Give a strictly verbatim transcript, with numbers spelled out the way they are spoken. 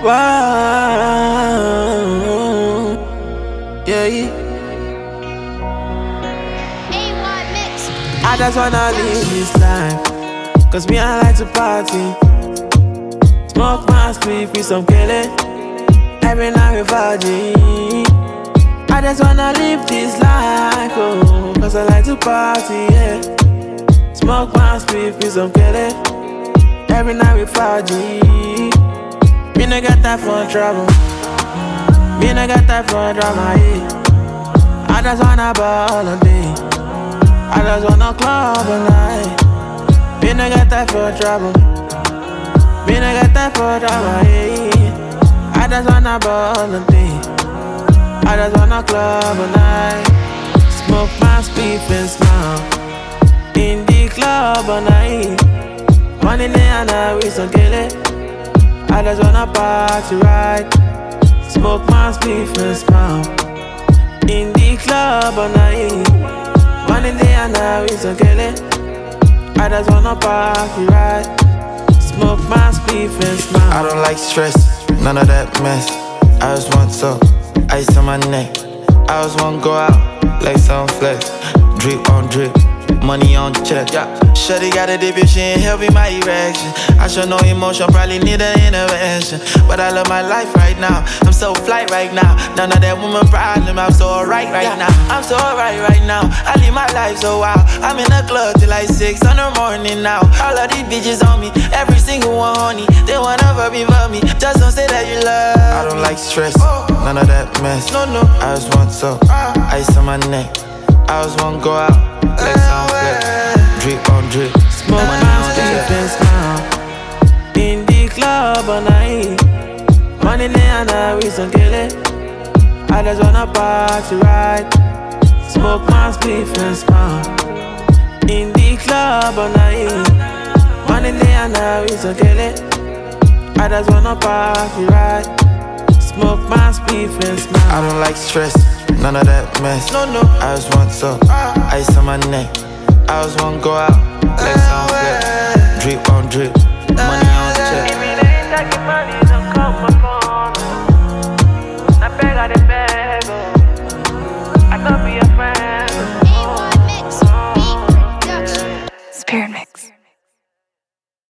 Wow. Yeah, yeah. I just wanna live this life, cause me I like to party. Smoke my spliff with some Kelly, every night with Virgin. I just wanna live this life, oh, cause I like to party, yeah. Smoke my spliff with some Kelly, every night with Virgin. Me no got time for trouble, me no got time for drama, yeah. I just wanna ball all day, I just wanna club all night. Me no got time for trouble, me no got time for drama, yeah. I just wanna ball all day, I just wanna club all night. Smoke my spliff and smile in the club all night. Money and I with some Kelly, I just wanna party right. Smoke my spliff and smile in the club all night. Money and I with some Kelly, I just wanna party right. Smoke my spliff and smile. I don't like stress, none of that mess. I just want some ice on my neck. I just want to go out like some flex. Drip on drip, money on check. Yeah. Shorty got a dip if she ain't helping my erection. I show no emotion, probably need an intervention. But I love my life right now, I'm so fly right now. None of that woman problem, I'm so alright right yeah. now. I'm so alright right now, I live my life so wild. I'm in the club till like six in the morning now. All of these bitches on me, every single one honey. They wanna fuck me, fuck me, just don't say that you love me. I don't like stress, none of that mess. No, no. I just want some ice on my neck. I just wanna go out like some flex. Drip on drip, smoke my spliff and smile in the club all night. Money and I with some Kelly, I just wanna party right. Smoke my spliff and smile in the club all night. Money and I with some Kelly, I just wanna party right. Smoke my spliff and smile. I don't like stress, none of that mess. No, no. I just want some ice on my neck. I just wanna go out like some flex. Drip on drip, money on